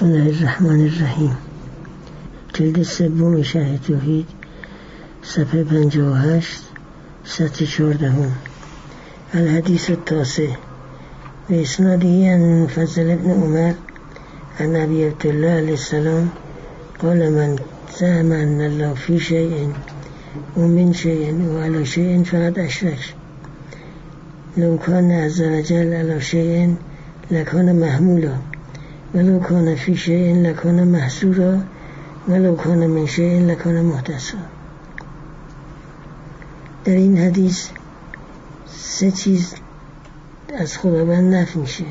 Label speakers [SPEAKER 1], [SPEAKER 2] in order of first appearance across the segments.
[SPEAKER 1] بسم الله الرحمن الرحیم. جلد سوم شرح توحید، صفحه 58، سطر 14. الحدیث التاسع و اسناده عن مفضل ابن عمر عن ابی عبدالله علیه السلام قال من زعم ان الله فی شیء و من شیء و علی شیء فقد اشرک لو کان عز وجل علی شیء لکان محمولا ولو کان فی شیء لکان محصورا ولو کان من شیء لکان محدثا. در این حدیث سه چیز از خداوند نفی میشه.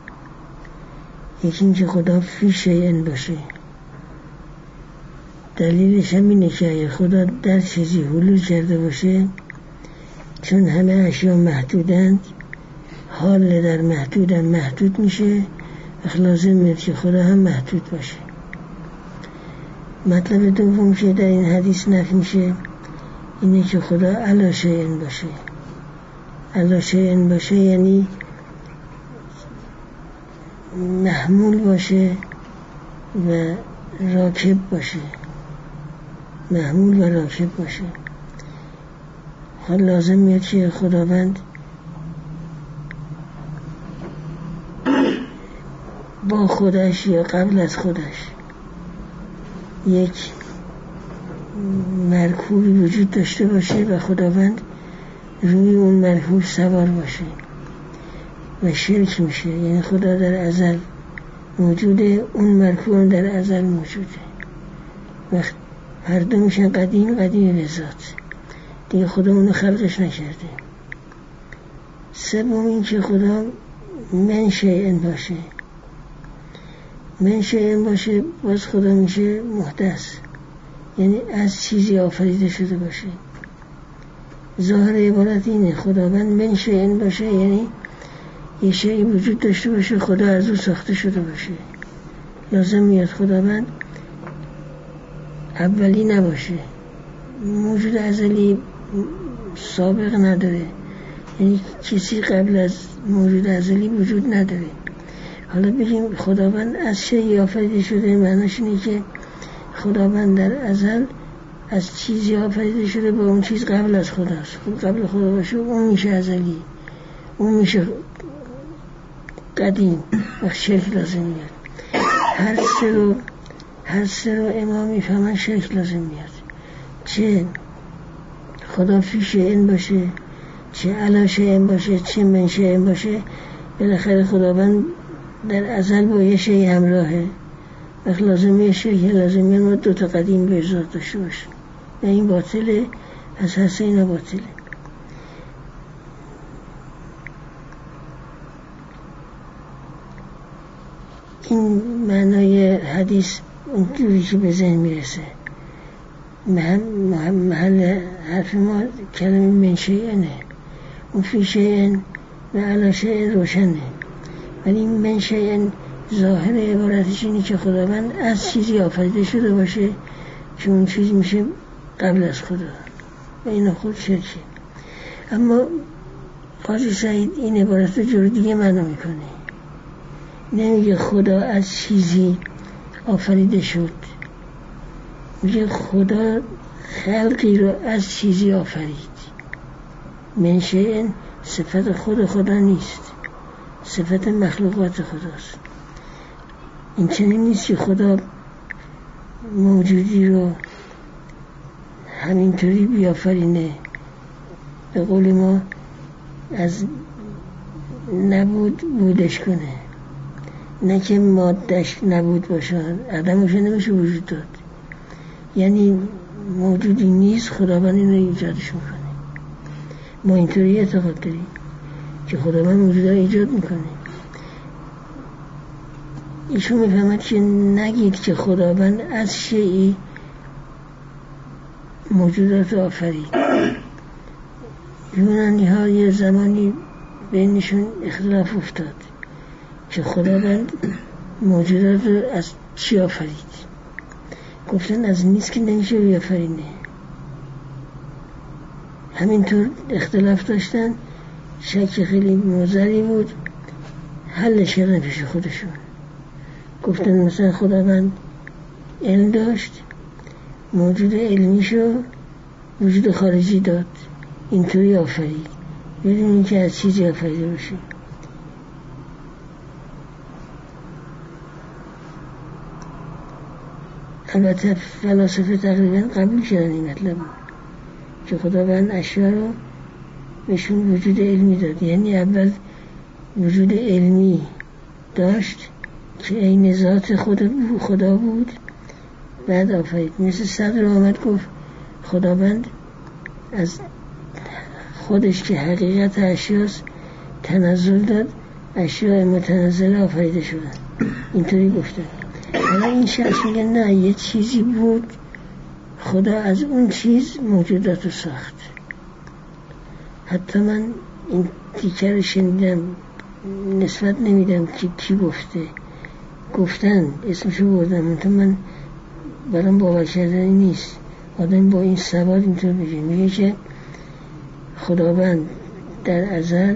[SPEAKER 1] یکی اینکه خدا فی شیء باشه. دلیلش هم اینه که اگه خدا در چیزی حلول کرده باشه، چون همه اشیا محدودند، حال در محدودن محدود میشه، لازم میاد که خدا هم محدود باشه. مطلب دوم که در این حدیث نفی میشه اینه که خدا علی شیء باشه. علی شیء باشه یعنی محمول باشه و راکب باشه. محمول و راکب باشه. حال لازم میاد که خداوند با خودش یا قبل از خودش یک مرکوبی وجود داشته باشه و خداوند روی اون مرکوب سوار باشه و شرک میشه. یعنی خدا در ازل موجوده، اون مرکوب در ازل موجوده و هر دو میشن قدیم به ذات. دیگه خدا اونو خلقش نکرده. سوم این که خدا من شیء باشه. من شیء باشه باز خدا میشه محدث، یعنی از چیزی آفریده شده باشه. ظاهر عبارت اینه خداوند من شیء باشه یعنی یه شیء وجود داشته باشه، خدا از اون ساخته شده باشه. لازم میاد خداوند اولی نباشه، موجود ازلی سابق نداره، یعنی کسی قبل از موجود ازلی وجود نداره. حالا بگیم خداوند از شیء آفریده شده، معناش اینه که خداوند در ازل از چیزی آفریده شده با اون چیز قبل از خداست. قبل خدا باشه اون میشه ازلی، اون میشه قدیم و شرک لازم میاد. هر سه رو امام میفهمن شرک لازم میاد. چه خدا فی شیء باشه، چه علی شیء باشه، چه من شیء باشه، بالاخره خداوند در ازل با یه شیء همراهه. وقت لازمه شرک لازمه ما دو تا قدیم به ذات داشته باشه و این باطله، از هر سه اینا باطله. این معنای حدیث اونجوری که به ذهن میرسه. محل حرف ما کلمه من شیء، اون فی شیء و علی شیء روشنه، ولی من شیء ظاهر عبارتش اینه که خداوند از چیزی آفریده شده باشه که اون چیز میشه قبل از خدا و این خود شرکه. اما قاضی سعید این عبارت رو جور دیگه معنا میکنه. نمیگه خدا از چیزی آفریده شد، میگه خدا خلقی رو از چیزی آفرید. من شیء صفت خدا نیست، صفت مخلوقات خداست. این چنین نیست که خدا موجودی رو همینطوری بیافرینه، به قول ما از نبود بودش کنه، نه که مادهش نبود باشه، عدمش نمیشه وجود داد. یعنی موجودی نیست، خداوند این رو ایجادش میکنه. ما اینطوری اعتقاد داریم که خداوند موجود رو ایجاد میکنه. ایشون میفهمد که نگید که خداوند از شیئی موجودات آفرید. یونانی ها یه زمانی بینشون اختلاف افتاد که خداوند موجودات رو از چی آفرید. گفتن از نیست که نمیشه بیافرینه. همینطور اختلاف داشتن، شک خیلی مضری بود، حلش کردن پیش خودشون. گفتن مثلا خداوند علم داشت، موجود علمیشو وجود خارجی داد، اینطوری آفرید، بدون اینکه از چیزی آفریده باشه. البته فلاسفه تقریبا قبول کردن این مطلب که خداوند اشیا رو بهشون وجود علمی داد. یعنی اول وجود علمی داشت که عین ذات خدا بود، بعد آفرید. مثل صدر آمد گفت خداوند از خودش که حقیقت اشیاست تنزل داد، اشیاء متنزل آفریده شدن، اینطوری گفتن. حالا این شخص میگه نه، یه چیزی بود، خدا از اون چیز موجودات رو ساخت. حتی من این تیکه رو شنیدم، نسبت نمیدم که کی گفتن اسمشو بردم، تو من برام باور کردنی نیست. آدم با این سواد اینطور میگه که خداوند در ازل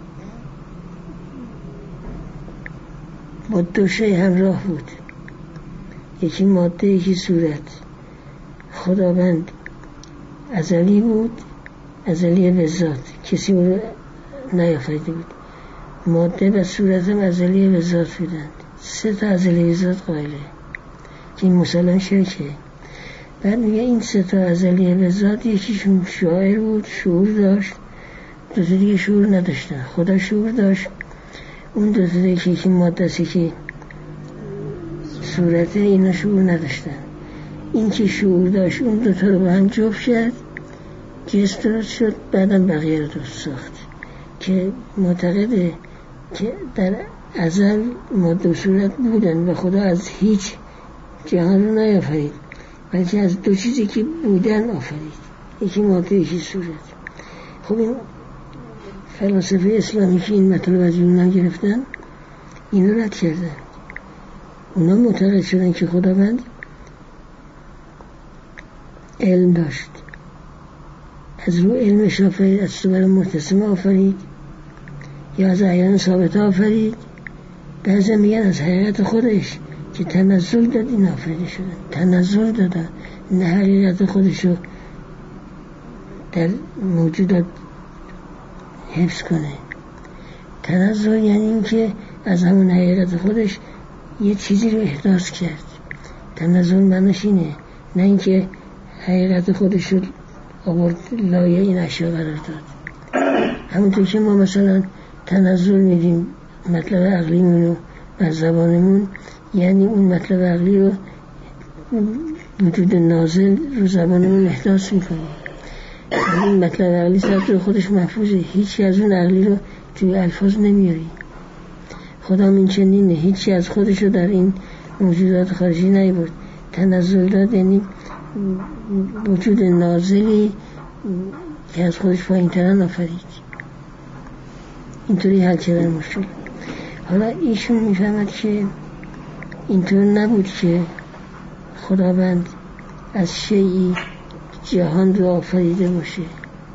[SPEAKER 1] با دو شی همراه بود، یکی ماده یکی صورت. خداوند ازلی بود، ازلی به ذات، کسی اون رو نیافریده بود. ماده و صورت هم ازلی به ذات بودند. 3 تا ازلی به ذات قائله که این مسلم شرکه. بعد میگه این 3 تا ازلی به ذات یکیشون شاعر بود، شعور داشت، 2 تا دیگه شعور نداشتن. خدا شعور داشت، اون 2 تا دیگه که ماده است که صورته، اینا شعور نداشتن. این که شعور داشت اون 2 تا رو با هم جفت کرد، جسم درست شد، بعدم بقیه رو درست ساخت. که معتقده که در ازل ماده و صورت بودن و خدا از هیچ جهان رو نیافرید، بلکه از 2 چیزی که بودن آفرید، یکی ماده یکی صورت. خب این فلاسفه اسلامی که این مطلب از یونان گرفتن اینو رد کردن. اونا معتقد شدن که خداوند علم داشت، از رو علمش آفرید، از صور متصم آفرید، یا از اعیان ثابت آفرید. بعضی میگن از حقیقت خودش که تنزل داد این آفریده شدن. تنزل دادن، نه حقیقت خودشو در موجودات حفظ کنه. تنزل یعنی این که از همون حقیقت خودش یه چیزی رو احداث کرد. تنزل معنیش اینه، نه اینکه حقیقت خودش رو آورد لایه این اشیا قرار داد. همونطور که ما مثلا تنزل میدیم مطلب عقلیمون رو بر زبانمون، یعنی اون مطلب عقلی رو وجود نازل رو زبانمون احداث میکنیم. این مطلب عقلی سر خودش محفوظه، هیچی از اون عقلی رو توی الفاظ نمیاری. خدا این چنینه، هیچی از خودش رو در این موجودات خارجی نیبرد. تنزل داد یعنی وجود نازلی که از خودش پایین ترن آفرید. اینطوری حل کردن مشکل. حالا ایشون میفهمد که اینطور نبود که خداوند از شیئی جهان رو آفریده باشه.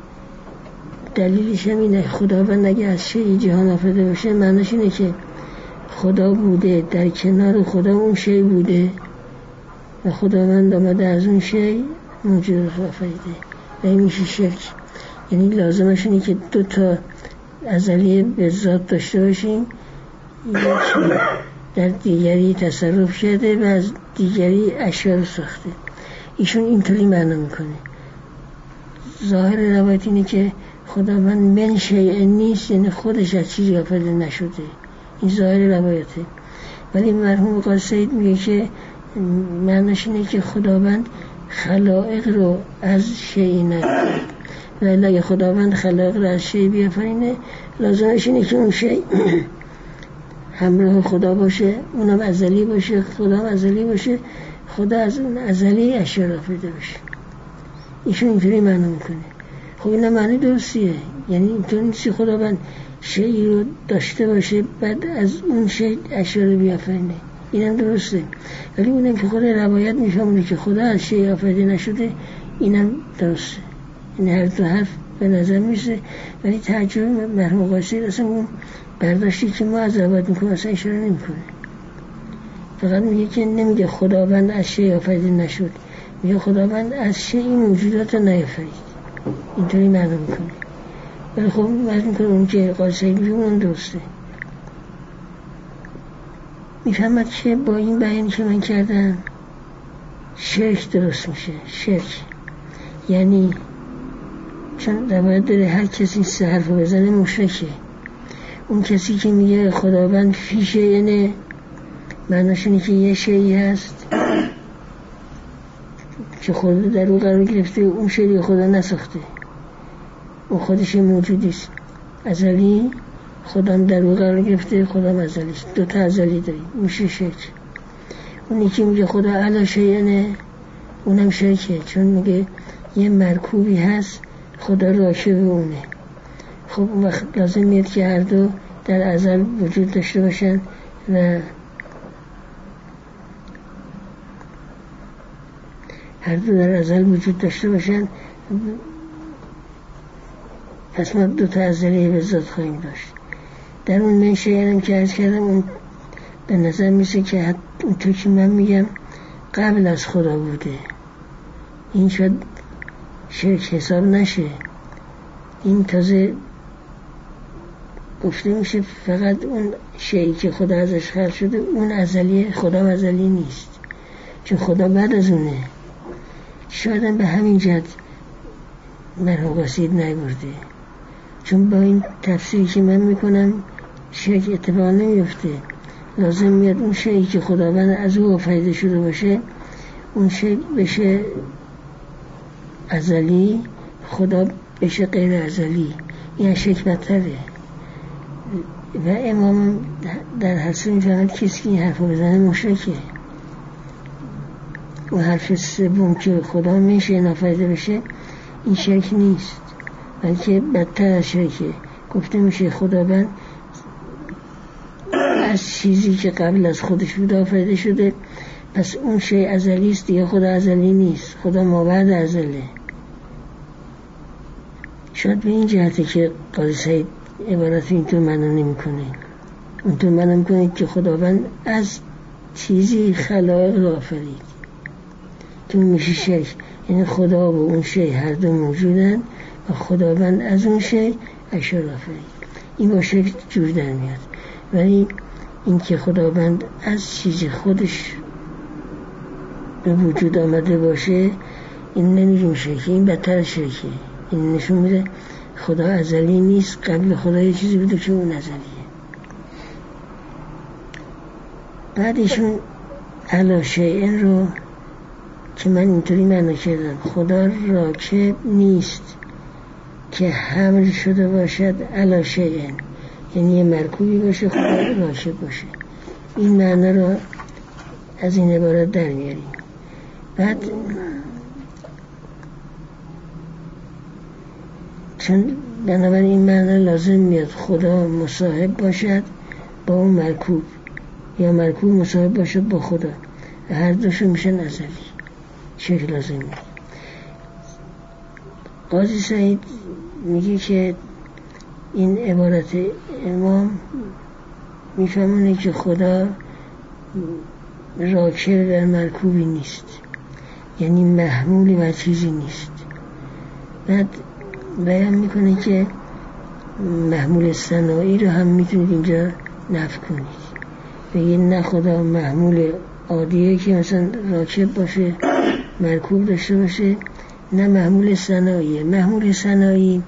[SPEAKER 1] دلیلش هم اینه، خداوند اگه از شیئی جهان آفریده باشه معنیش اینه که خدا بوده، در کنار خدا اون شی بوده و خداوند آمده از اون شی موجود آفریده. و این میشه شرک. یعنی لازمش اینه که 2 تا ازلی به ذات داشته باشیم، یکی در دیگری تصرف کرده و از دیگری اشیا رو ساخته. ایشون اینطوری معنا میکنه. ظاهر روایت اینه که خداوند من شیء نیست، یعنی خودش از چیزی آفریده نشده. این ظاهر روایته. ولی مرحوم قاضی سعید میگه که معناش اینه که خداوند خلائق رو از شیء نکرد. ولی اگه خداوند خلائق رو از شیء بیافرینه، لازمش اینه که اون شیء همراه خدا باشه، اونم ازلی باشه، خدا هم ازلی باشه، خدا از اون ازلی اشیا را آفریده باشه. ایشون اینطوری معنا میکنه. خب این معنی درستیه. یعنی اینطور نیست خداوند شیئی رو داشته باشه بعد از اون شیء اشیا رو بیافرینه. اینم درسته. ولی اونم که خود روایت میفهمونه که خدا از شیء آفریده نشده، اینم درسته. این هر 2 حرف به نظر میسه. ولی ترجمه مرحوم قاضی اصلا اون برداشتی که ما از روایت میکنیم اصلا اشاره نمیکنه. فقط میگه که نمیگه خداوند از شی آفریده نشد، میگه خداوند از شی این موجودات رو نیافرید، اینطوری معنا میکنه. ولی خب وقت میکنه اون که قاضی سعید میگه اون درسته. میفهمد که با این بیانی که من کردم شرک درست میشه. شرک یعنی چون روایت داره هر کسی سه حرف بزنه مشرکه. اون کسی که میگه خداوند فی شیء معناش اینه که یه شیئی هست که خدا در او قرار گرفته، اون شیء خدا نساخته، اون خودش موجودی است ازلی، خدا هم در او قرار گرفته، خدا هم ازلی است، دوتا ازلی داریم، میشه شرک. اونی که میگه خدا علی شیء اونم شرکه، چون میگه یه مرکوبی هست خدا راکب اونه. خب اون وقت لازم میاد که هر دو در ازل وجود داشته باشن و هر دو در ازل وجود داشته باشن، پس ما دو تا ازلی به ذات خواهیم داشت. در اون منشه هم که عرض کردم اون به نظر میسه که اونطور که من میگم قبل از خدا بوده. این شاید شرک حساب نشه، این تازه گفته میشه فقط اون شیئی که خدا ازش خلق شده اون ازلیه، خدا ازلی نیست، چون خدا بعد از اونه. شاید هم به همین جهت مرحوم قصید نیورده، چون با این تفسیری که من میکنم شرک اتفاق نمیفته. لازم میاد اون شیئی که خداوند از او آفریده شده باشه اون شیء بشه ازلی، خدا بشه غیر ازلی. این شرک بدتره. و امام در حسن میفهمد کسی که این حرف رو بزنه مشرکه. و حرف سوم که خدا میشه نافریده بشه این شرک نیست، بلکه بدتر از شرکه. گفته میشه خداوند از چیزی که قبل از خودش بود آفریده شده، پس اون شیء ازلی است دیگه، خدا ازلی نیست، خدا مابعد ازله. شاید به این جهته که قاضی سعید عبارت اینطور معنا نمی‌کنه. اونطور معنا می‌کنه که خداوند از چیزی خلایق را آفرید که میشه شرک، یعنی خدا و اون شیء هر دو موجودن و خداوند از اون شیء اشیاء را آفرید. این با شرک جور در میاد. ولی این که خداوند از چیز خودش به وجود آمده باشه این نمیگیم شرکه، این بدتر شرکه. این نشون میده خدا ازلی نیست، قبل خدا یه چیزی بوده که اون ازلیه. بعدشون علی شیء رو که من اینطوری معنا کردم خدا راکب نیست که حمل شده باشد علی شیء، یعنی یه مرکوبی باشه خدا راکب باشه. این معنا رو از این عبارت در میاریم. بعد چون بنابراین این معنی لازم میاد خدا مصاحب باشد با اون مرکوب یا مرکوب مصاحب باشد با خدا و هر دوشون میشن ازلی. شکل لازم میاد. قاضی سعید میگه که این عبارت امام میفهمونه که خدا راکب در مرکوبی نیست، یعنی محمولی بر چیزی نیست. بعد بیان میکنه که محمول صناعی رو هم میتونید اینجا نفی کنید، بگید نه خدا محمول عادیه که مثلا راکب باشه مرکوب داشته باشه، نه محمول صناعیه. محمول صناعی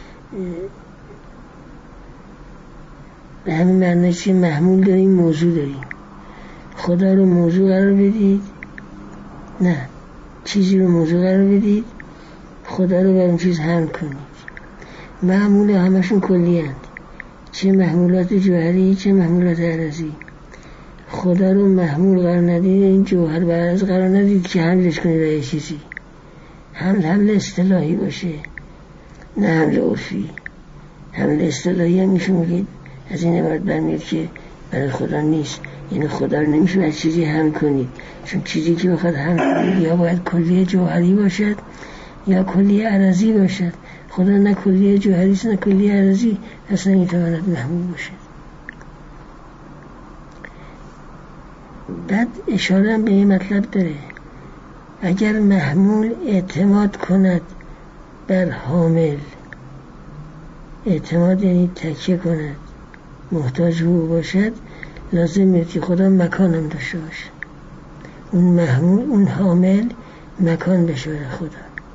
[SPEAKER 1] به همین معنی که محمول داریم موضوع داریم. خدا رو موضوع قرار بدید، نه چیزی رو موضوع قرار بدید، خدا رو بر اون چیز حمل کنید. محمول همشون کلی هست، چه محمولات جوهری چه محمولات عرضی. خدا رو محمول قرار ندید، این جوهر و عرض قرار ندید که حملش کنید به چیزی. حمل اصطلاحی باشه نه حمل عرفی. حمل اصطلاحی هم میشه میگید از این عبارت برمیاد که برای خدا نیست، یعنی خدا رو نمیشه از چیزی حمل کنید، چون چیزی که بخواد حمل کنید یا باید کلیه جوهری باشد یا کلیه عرضی باشد. خدا نه کلیه جوهری است نه کلیه عرضی، اصلا نمیتواند محمول باشد. بعد اشاره به این مطلب داره اگر محمول اعتماد کند بر حامل، اعتماد یعنی تکیه کند، محتاج او باشد، لازم که خدا مکانم داشته باشه، اون محمول، اون حامل مکان بشه برای خدا.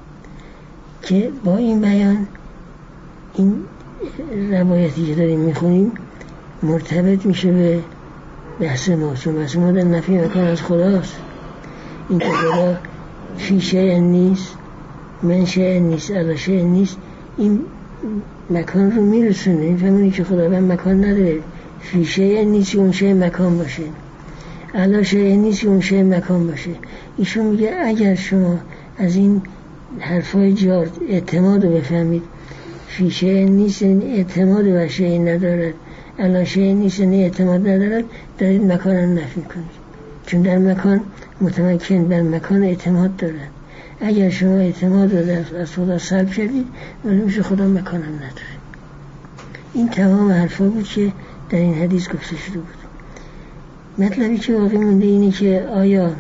[SPEAKER 1] که با این بیان این روایتی که داریم میخونیم مرتبط میشه به بحث ما، چون بحث ما در نفی مکان از خداست. این که خدا فی شیء نیست، من شیء نیست، علی شیء نیست، این مکان رو میرسونه. این فهمونی که خداوند مکان نداره، فی شیء نیست اون شیء مکان باشه، علی شیء نیست اون شیء مکان باشه. ایشون میگه اگر شما از این حرفای جارد اعتماد رو بفهمید، فی شیء نیست اعتماد بر شیء ندارد، علی شیء نیست اعتماد ندارد، دارید مکان رو نفی کنید، چون در مکان متمکن بر مکان اعتماد دارد. اگر شما اعتماد رو از خدا سلب کردید، معلوم میشه خدا مکانم نداره. این تمام حرفا بود که در این حدیث گفته شده بود. مطلبی که باقی مونده اینه که آیا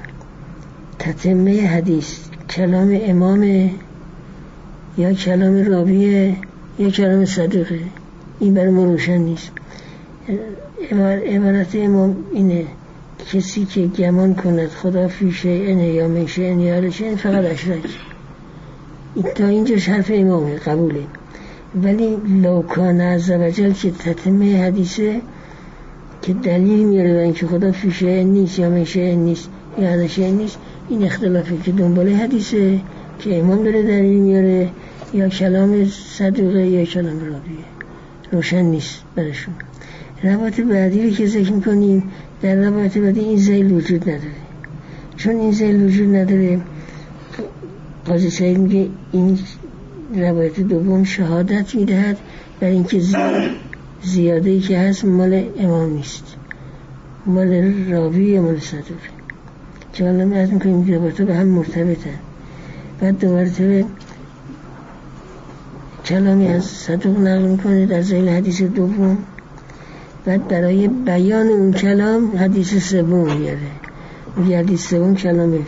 [SPEAKER 1] تتمه حدیث کلام امامه یا کلام راویه یا کلام صدوقه؟ این برای ما روشن نیست. عبارت امام اینه کسی که گمان کند خدا فی شیء یا من شیء یا علی شیء فقط اشرک. تا اینجاش حرف امامه، قبوله. ولی لو کان عز وجل که تتمه حدیثه که دلیل میاره و اینکه خدا فی شیء نیست یا من شیء نیست یا علی شیء نیست، این اختلافی که دنباله حدیثه که امام داره دلیل میاره یا کلام صدوقه یا کلام راویه، روشن نیست برشون. روایت بعدی رو که ذکر میکنیم، در روایت بعدی این ذیل وجود نداره. چون این ذیل وجود نداره، قاضی سعید میگه این روایت دوم شهادت میدهد بر اینکه زیاده‌ای که هست مال امام نیست، مال راوی یا مال صدوقه. که حالا ما از میکنیم که روایت به هم مرتبطن. بعد دوباره کلامی از صدوق نقل میکنه در ذیل حدیث دوم. بعد برای بیان اون کلام حدیث سوم میاره، میگه حدیث سوم کلام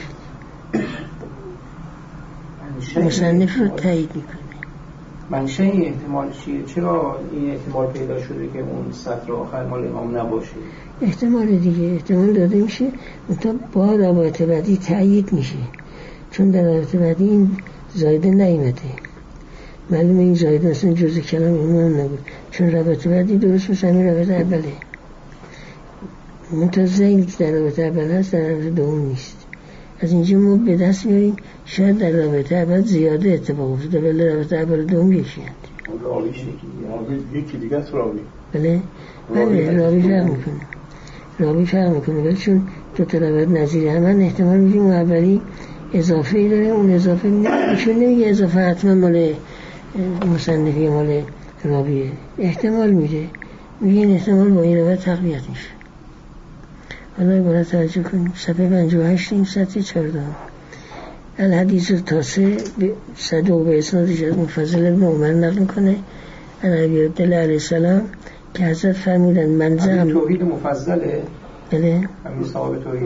[SPEAKER 1] مصنف رو تایید میکنه.
[SPEAKER 2] منشأ این احتمال چیه؟ چرا این احتمال پیدا شده که اون سطر آخر مال امام نباشه؟
[SPEAKER 1] احتمال دیگه، احتمال داده میشه تا با روایت بعدی تایید میشه، چون در روایت بعدی این زایده نیامده. معلومه این زایده اصلا جزء کلام امام نبود، چون روایت بعدی درست مثل همین روایت اوله. منتظر که در روایت اول هست در روایت دوم نیست. از اینجا ما به دست میاریم شاید در روایت اول زیاده اتفاق افتاده، ولی روایت اول دوم یکی هست.
[SPEAKER 3] راوی یکی دیگه است.
[SPEAKER 1] بله راوی فرق میکنه ولی چون دو تا روایت نظیر همن، احتمال میگیم اون اولی اضافه ای داره، اون اضافه ایشون نمیگه اضافه حتما مال مصنفی مال راویه، احتمال میده، میگه این احتمال با این روایت تقویت میشه. حالا باید توجه کنیم صفحه 58 این سطح 14 الحدیث التاسع صدوق به اسنادش از مفضل ابن عمر نقل میکنه ان ابی عبدالله علیه السلام که حضرت فرمودن منزم
[SPEAKER 2] توحید مفضله.
[SPEAKER 1] بله
[SPEAKER 2] همین صاحب توحید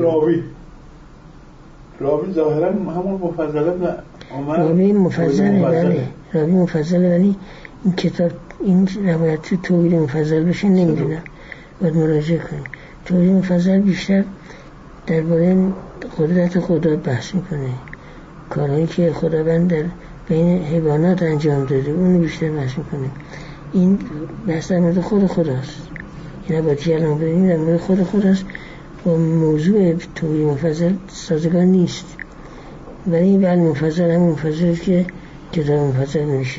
[SPEAKER 3] راوی ظاهرا همون مفضل ابن عمر،
[SPEAKER 1] راوی مفضله. بله راوی مفضله، ولی این کتاب این روایت تو توحید مفضل بشه نمیدونم، باید مراجعه کنیم. توحید مفضل بیشتر درباره قدرت خدا بحث میکنه، کارهایی که خداوند در بین حیوانات انجام داده اون بیشتر بحث میکنه. این بحث در مورد خود خداست، این عبادی الان بدیم در مورد خود خداست و موضوع توحید مفضل سازگار نیست. ولی این بله مفضل هم مفضل که کتاب مفضل میشه.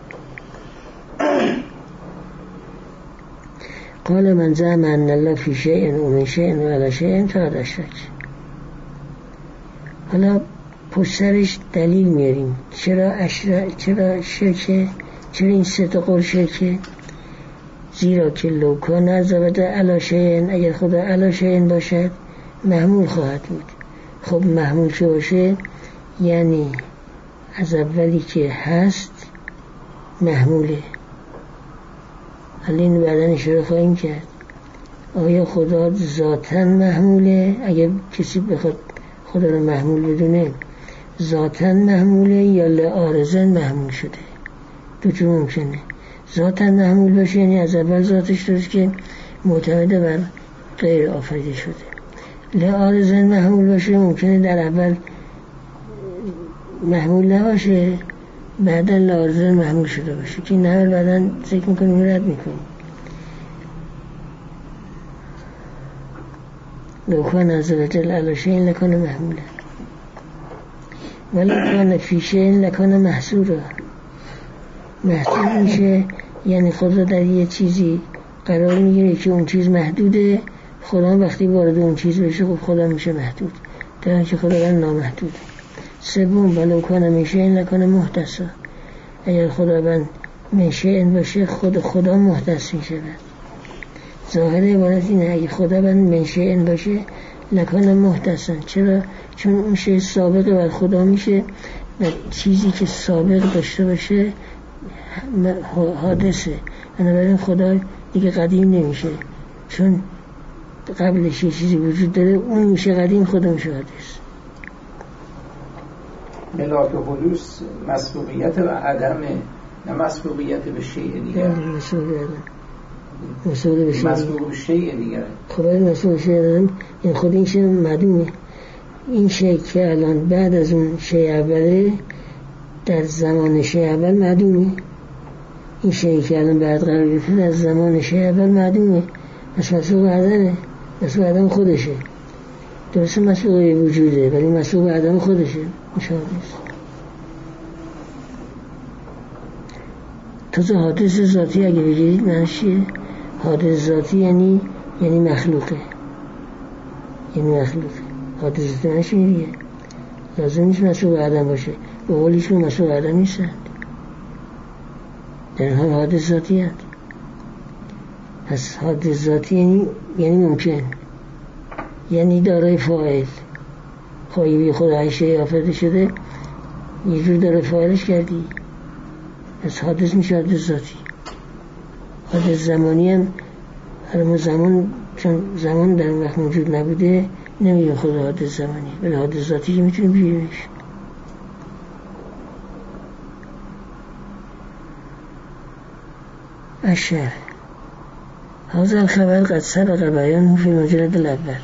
[SPEAKER 1] قال من زعم ان الله فی شیء و من شیء و علی شیء فقد اشرک. حالا پشت سرش دلیل میاریم چرا شرکه، چرا این سه تا قول شرکه؟ زیرا که لو کان عز وجل علی شیء، اگر خدا علی شیء باشد محمول خواهد بود. خب محمول چه باشه؟ یعنی از اولی که هست محموله. حالا این بعدن اشاره خواهیم کرد. آیا خدا ذاتاً محموله؟ اگه کسی بخواد خدا رو محمول بدونه، ذاتاً محموله یا لعارضاً محمول شده؟ دو جور ممکنه. ذاتاً محمول باشه یعنی از اول ذاتش درست که معتمد بر غیر آفریده شده. لعارضاً محمول باشه ممکنه در اول محمول نباشه، بعدا لعارضاً محمول شده باشه که این عمل بعدا فکر میکنیم رد میکنیم. لو کان عز وجل علی شیء لکان محمولا ولو کان فی شیء لکان محصورا. محصور میشه یعنی خدا در یه چیزی قرار میگیره که اون چیز محدوده، خدا وقتی وارد اون چیز بشه خب خدا میشه محدود، در حالی که خدا نامحدوده. سوم ولو کان من شیء لکان محدثا. اگر خداوند من شیء باشه خدا محدث میشه. ظاهر عبارت اینه اگه خداوند من شیء باشه لکان محدثا. چرا؟ چون اون شیء سابق بر خدا میشه و چیزی که سابق داشته باشه حادثه، بنابراین خدا دیگه قدیم نمیشه، چون قبلش یه چیزی وجود داره، اون میشه قدیم، خدا میشه حادث.
[SPEAKER 2] ملاک حدوث مسبوقیت و عدم، نه مسبوقیت به شیء دیگر. مسبوق به شیء دیگر.
[SPEAKER 1] خب این مسبوق شیء دارم، این خود این شیء معدومه. این شیء که الان بعد از اون شیء اوله در زمان شیء اول معدومه. این شیء که الان بعد قرار گرفته در زمان شیء اول معدومه، پس مسبوق عدمه. مسبوق عدم خودشه. درسته مسبوق وجوده ولی مسبوق عدم خودشه، مشاهده است. تازه حادث ذاتی اگه بگیرید معنیش چیه؟ حادث ذاتی یعنی مخلوقه، یعنی مخلوقه. حادث ذاتی معنیش میگه لازم نیست مسبوق عدم باشه، به قولیشون مسبوق عدم نیستند، در این حال حادث ذاتی هست. پس حادث ذاتی یعنی ممکن، یعنی دارای فاعل. خواهی خود عیشه آفریده شده یه جور داره فاعلش کردی، پس حادث میشه حادث ذاتی. حادث زمانی هم هر زمان، چون زمان در وقت موجود نبوده نمیگه خود حادث زمانی، ولی حادث ذاتی که میتونیم بیاریمش. الشرح هذا الخبر قد سبق بیانه فی المجلد الاول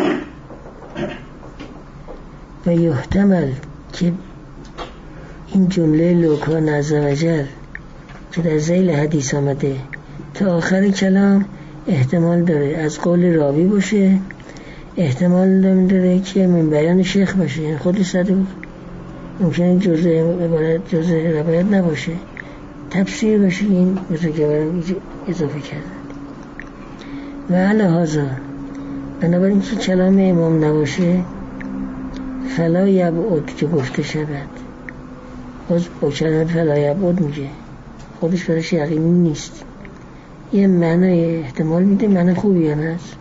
[SPEAKER 1] و یحتمل که این جمله لو کان عز وجل که در ذیل حدیث آمده تا آخر کلام احتمال داره از قول راوی باشه، احتمال داره که من بیان شیخ باشه، یعنی خود صدوق. ممکنه جزء عبارت جزء روایت نباشه، تفسیر باشه، این بزرگواران اضافه کردن. و لهذا بنابراین که کلام امام نباشه فلا یبعد که گفته شود، باز با کلمه فلا یبعد میگه، خودش برایش یقینی نیست، یه معنی احتمال میده، معنی خوبی هم هست.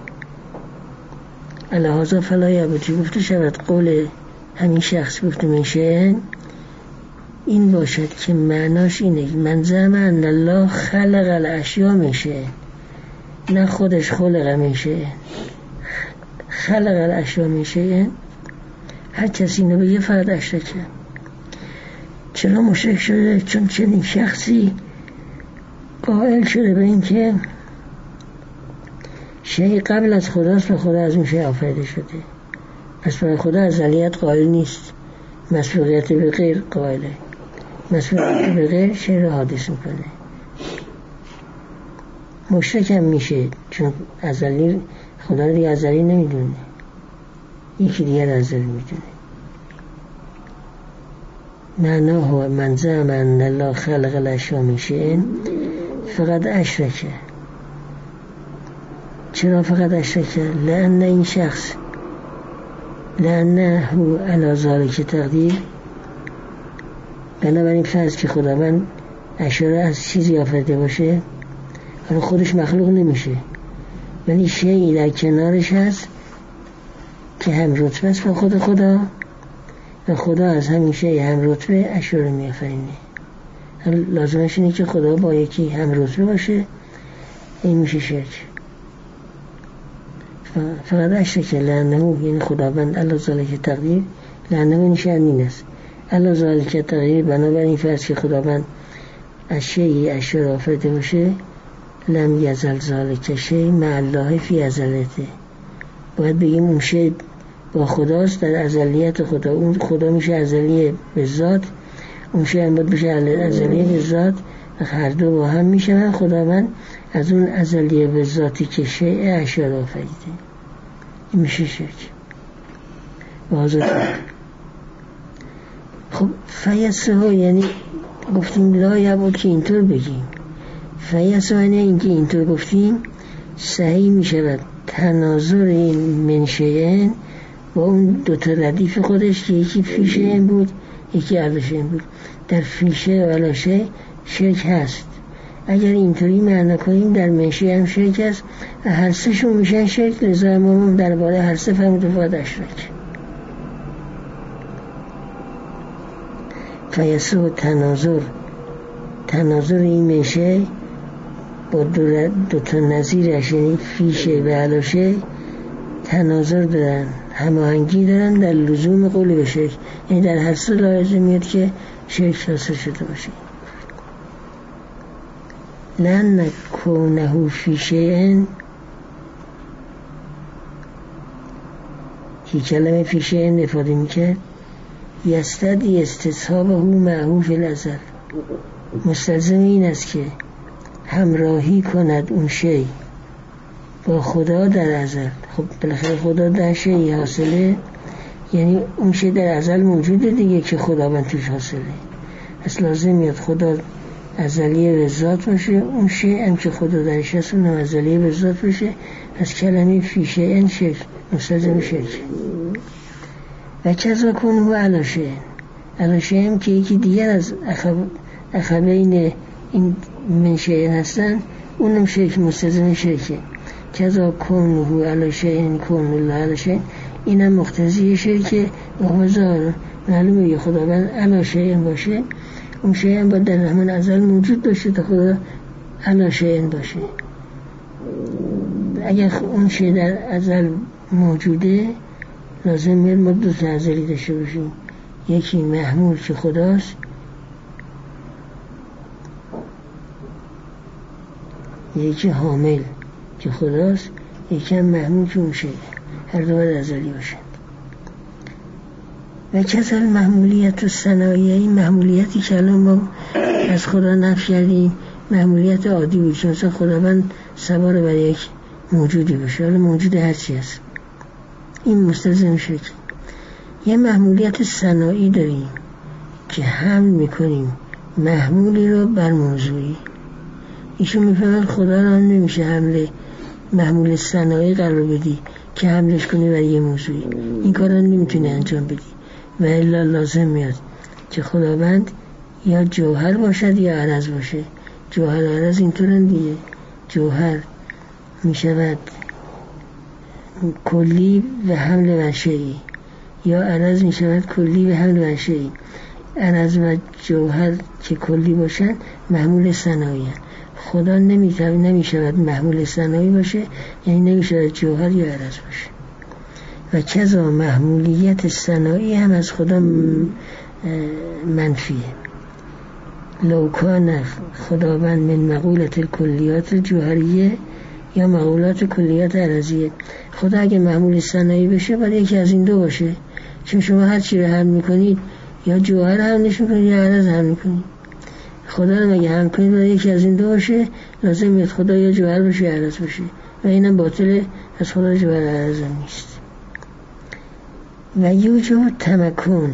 [SPEAKER 1] لهذا فلا یبعد که گفته شود قول همین شخص گفته میشه این باشد که معناش اینه من زعم ان الله خلق الاشیاء میشه، نه خودش خلق میشه، خلق الاشیاء میشه. هر کسی اینو بگه فرد اشرکه. چرا مشرک شده؟ چون چنین شخصی قائل شده به این که شیء قبل از خداست و خدا از اون شیء آفریده شده، پس برای خدا ازلیت قائل نیست، مسبوقیت به غیر قائله، مسبوقیت به غیر شیء را حادث میکنه. مشرک هم میشه چون ازلی خدا رو دیگه ازلی نمیدونه، یکی دیگر ازلی میدونه. معناه من زعم ان الله خلق الاشیاء میشه فقط اشرکه. چرا فقط اشرکه؟ لأن این شخص لأنه علی ذلک تقدیر، بنابراین فرض که خداوند اشیاء از چیزی آفریده باشه، حالا خودش مخلوق نمیشه ولی شیئی در کنارش هست که هم رتبه است با خود خدا و خدا از همین شیء هم رتبه اشیاء رو می‌آفرینه. لازمش اینه که خدا با یکی هم رتبه باشه، این میشه شرک. فقط اشرک لعنه، یعنی خداوند الله ذالک تقدیر، لعنه میشه این است الله ذالک تقدیر، بنابراین فرض که خداوند از شیئی اشیا را آفریده باشه، لم یزل ذالک شیء مع الله فی ازلیته، باید بگیم اون شیء با خداست در ازلیت خدا. اون خدا میشه ازلی به ذات، اون شیء هم باید بشه ازلی به ذات، هر دو با هم میشن. خداوند از اون ازلی به ذاتی که شیء اشیا را آفریده، این میشه شرک. واضح شد. خب فیسه، یعنی گفتیم لا یبود که اینطور بگیم، فیسه یعنی اینکه اینطور گفتیم صحیح میشود تناظر این منشئن با اون دوتا ردیف خودش که یکی فیشه این بود یکی علاشه این بود. در فیشه و علاشه شرک هست. اگر اینطوری معنی کنیم در منشئ هم شرک هست و هر سه شون میشن شرک. لذا امام درباره هر سه فرمود فقط اشرک. فیسه و تناظر این منشئ با دوتا نظیرش، یعنی فیشه و علاشه، تناظر دارن، هماهنگی دارن در لزوم قول به شرک، یعنی در هر سه لازم میاد که شرک حاصل شده باشه. لن نکونه فیشه، که کلمه فیشه افاده میکرد یستدی استصحابه معه فی الازل، مستلزم این است که همراهی کند اون شی با خدا در ازل. خب بالاخره خدا در شی حاصله، یعنی اون شی در ازل موجوده دیگه که خداوند توش حاصله. پس لازم میاد خدا ازلیه به ذات باشه، اون شی هم که خدا درش هست اون ازلیه به ذات باشه. از کلمه فیشه این شکل مستلزم شکل. و کذا کنه علاشه هم که یکی دیگر از اخبین این منشئ هستن، اونم شرک مستلزم شرکه. کذا کنه علاشه، این کنه الله علاشه، اینم مقتضی شرکه. و معلومه یه خداوند علاشه این باشه، اون شیء هم باید در همون ازل موجود باشه تا خدا علاشه این باشه. اگر اون شیء در ازل موجوده، لازم میاد ما دو تا ازلی داشته باشیم، یکی محمول که خداست، یکی حامل که خداست، یکی هم محمول که اون شیء، هر دو باید ازلی باشه. و کسل محمولیت و صنایعی، این محمولیتی که الان ما از خدا نفی کردیم محمولیت عادی بود، چون مثلا خداوند سوار بر یک موجودی باشه، حالا موجود هرچی هست، این مستلزم شکل. یه محمولیت صنایعی داریم که حمل میکنیم محمولی رو بر موضوعی. ایشون میفهمن خدا رو نمیشه حمل محمول صنایعی قرار بدی که حملش کنی بر یه موضوعی، این کار رو نمیتونی انجام بدی. و الا لازم میاد که خداوند یا جوهر باشد یا عرض باشه. جوهر و عرض اینطورن دیگه. جوهر میشود کلی و حمل بر شیئی، یا عرض میشود کلی و حمل بر شیئی. عرض و جوهر که کلی باشن محمول صنایعی. خدا نمیشود محمول صنایعی باشه، یعنی نمیشود جوهر یا عرض باشه. و کذا محمولیت صنایعی هم از خدا منفیه. لو کان خداوند من مقولت کلیات جوهریه یا مقولات کلیات عرضیه. خدا اگه محمول صنایعی بشه باید یکی از این دو باشه، چون شما هر چی رو حمل میکنید یا جوهر حملش میکنید یا عرض حمل میکنید. خدا رو اگه حمل کنید باید یکی از این دو باشه، لازم میاد خدا یا جوهر باشه یا عرض باشه، و اینم باطله، از خدا جوهر عرض هم نیست. و یوجب تمکن،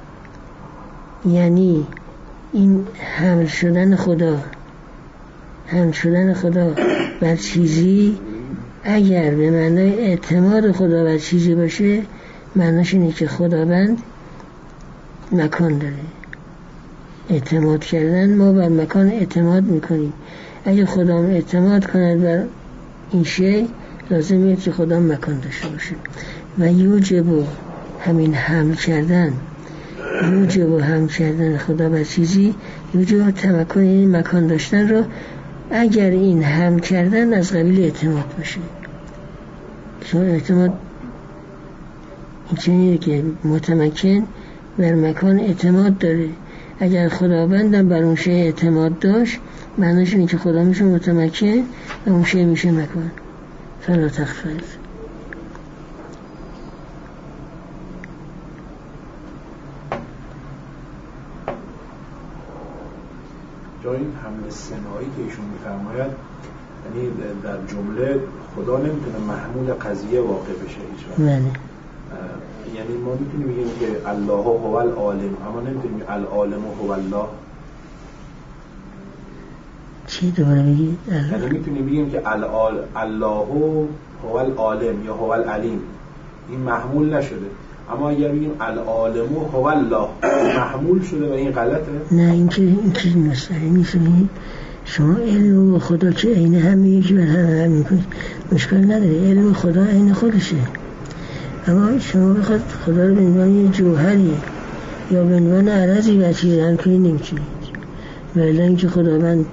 [SPEAKER 1] یعنی این حمل شدن خدا بر چیزی، اگر به معنای اعتماد خدا بر چیزی باشه، معناش اینه که خداوند مکان داره. اعتماد کردن، ما بر مکان اعتماد میکنیم. اگر خدا اعتماد کند بر این شی، لازمه که خدا مکان داشته باشه. و یوجب همین حمل کردن خدا بر چیزی، یوجب تمکن، این مکان داشتن رو، اگر این حمل کردن از قبیل اعتماد باشه. چون اعتماد این چنینه که متمکن بر مکان اعتماد داره. اگر خداوندم بر اون شی اعتماد داشت معنیش اینه که خدا میشه متمکن و اون شی میشه مکان. فلا تخفض.
[SPEAKER 4] جای این حمل سنایی که ایشون میفرماید یعنی در جمله خدا نمیتونه محمول قضیه واقع بشه هیچ وقت. یعنی ما میتونیم بگیم که الله هو العالم، اما نمیتونیم العالم هو الله.
[SPEAKER 1] چی دوباره بگید؟
[SPEAKER 4] یعنی میتونیم بگیم که الله هو العالم یا هو العلیم، این محمول نشده. اما اگر بگیم العالم هو الله محمول شده و این غلطه؟
[SPEAKER 1] نه، این چیز مسئله نیست. شما علم و خدا که عین هم یکی بر هم میکنید مشکل نداره. علم خدا عین خودشه، اما شما بخواد خدا رو به عنوان یه جوهری یا به عنوان عرضی وسیله هم کنید نمیتونید. ولی اینکه خداوند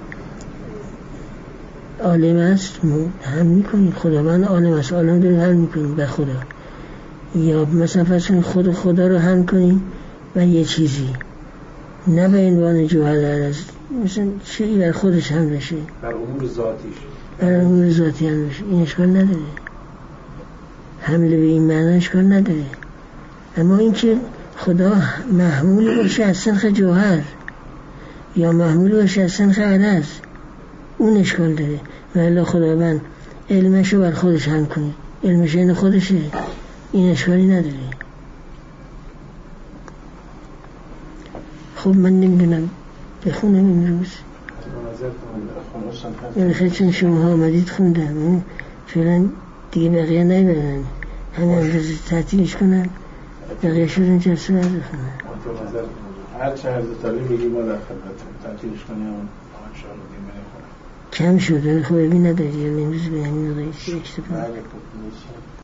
[SPEAKER 1] عالم است هم میکنید، خداوند عالم است، عالم دارید هم میکنید به خدا. یا مثلا فرض خود خدا رو هم کنید و یه چیزی، نه به عنوان جوهر عرض، مثلا چیزی بر خودش هم بشه،
[SPEAKER 4] بر امور ذاتیش،
[SPEAKER 1] بر امور ذاتی هم بشه، این اشکال نداره. حمله به این معنی اشکال نداره. اما اینکه خدا محمول باشه از سنخ جوهر یا محمول باشه از سنخ عرض، اون اشکال داره. ولی خداوند علمشو بر خودش هم کنید، علمش این خودشه، این اشکالی نداره. خب من نمیدونم بخونم امروز، یعنی خیلی چون شما ها آمدید خوندم، فعلا دیگه بقیه نمیبرن، همه اندازه تعطیلش کنن، بقیه شدن جلسه برد بخونن.
[SPEAKER 3] هر چه عرض طالب بگی ما در خدمت تعطیلش کنیم اون انشاءالله دیگه
[SPEAKER 1] کم شد. خب ببین نداری امروز به همین آقای 6 تا